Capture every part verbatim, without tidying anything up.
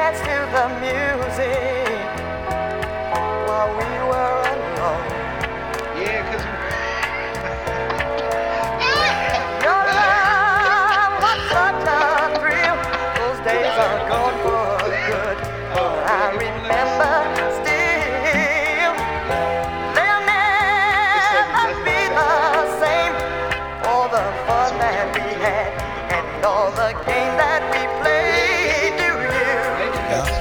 dance to the music while we were alone. Yeah, cause Your love was such a thrill. Those days are gone for good, but I remember still. They'll never be the same. All the fun that we had and all the games that we played. Do you?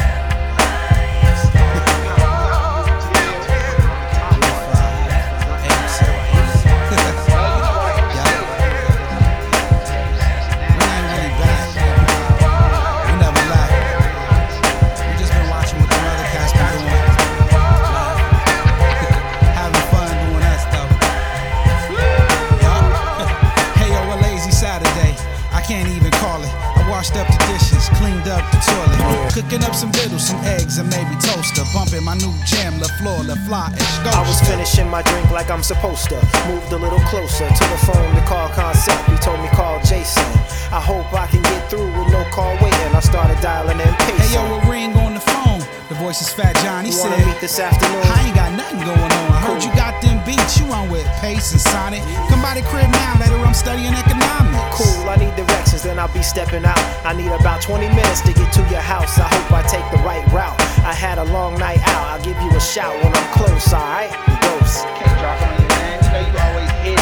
Can't even call it. I washed up the dishes, cleaned up the toilet, cooking up some vittles, some eggs, and maybe toaster. Bumping my new jam, La Flor, La Fly, I was finishing my drink like I'm supposed to. Moved a little closer to the phone to call Concept. He told me call Jason. I hope I can get through with no call waiting. I started dialing in pacing. Hey yo, a ring on the phone. The voice is Fat John. He you said, wanna meet this afternoon? I ain't got nothing going on. I heard you got them beats. You on with Pace and Sonic. Come by the crib now. Later I'm studying economics. Cool, I need directions, then I'll be stepping out. I need about twenty minutes to get to your house. I hope I take the right route. I had a long night out. I'll give you a shout when I'm close, alright? Dose. can't drop on you, man. You know you always hit.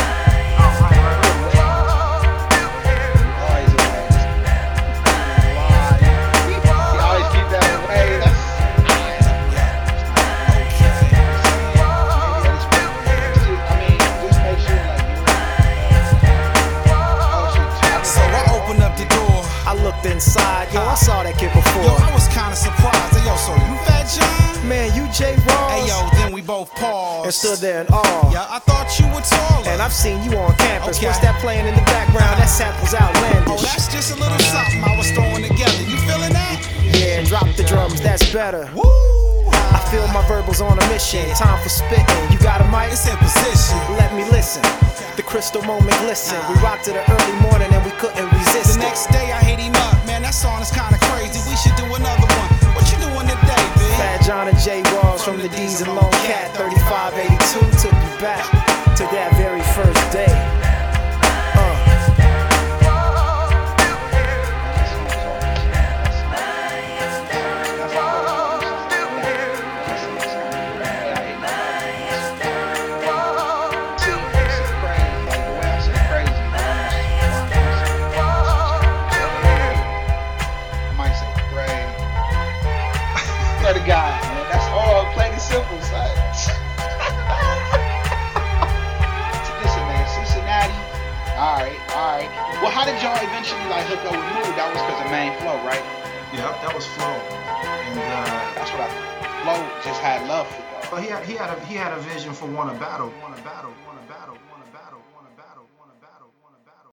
Inside, yo, I saw that kid before. Yo, I was kinda surprised. Hey, yo, so you Fat John? Man, you J. Ross. Hey, yo, then we both paused and stood there in awe. Yeah, I thought you were taller. And I've seen you on campus. Okay. What's that playing in the background? That sample's outlandish. Oh, that's just a little something I was throwing together. You feeling that? Yeah, drop the drums, that's better. Woo! I feel my verbals on a mission. Time for spitting. You got a mic? It's in position. Let me listen. The crystal moment glisten. We rocked to the early morning and we couldn't resist. The next day I hit him up, man, that song is kinda crazy. We should do another one. What you doing today, bitch? Fat John and J. Ross from the D's and Lone Cat. thirty-five eighty-two took you back to that very first day. Uh. The guy, man. That's all plain and simple, son. Listen, man, Cincinnati. Alright, alright. Well, how did y'all eventually like hook up with Mood? That was because of Main Flow, right? Yeah, that was Flow. And uh, That's what I Flow just had love for y'all. but he had he had a he had a vision for Wanna Battle, Wanna Battle, Wanna Battle, Wanna Battle.